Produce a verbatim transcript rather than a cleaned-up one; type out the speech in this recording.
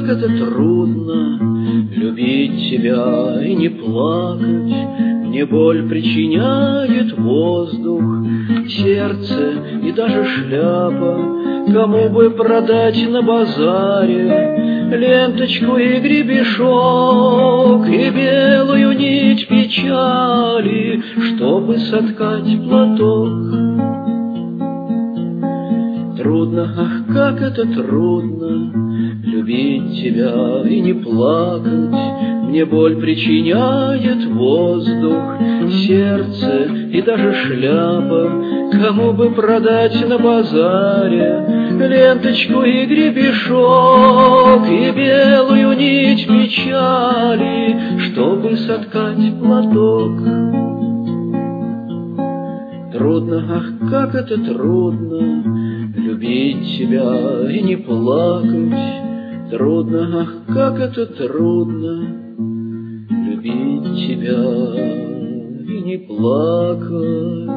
как это трудно любить тебя и не плакать. Мне боль причиняет воздух, сердце и даже шляпа. Кому бы продать на базаре ленточку и гребешок и белую нить печали, чтобы соткать платок. Трудно, ах, как это трудно любить тебя и не плакать. Мне боль причиняет воздух, сердце и даже шляпа. Кому бы продать на базаре ленточку и гребешок и белую нить печали, чтобы соткать платок. Трудно, ах, как это трудно любить тебя и не плакать. Трудно, ах, как это трудно любить тебя и не плакать.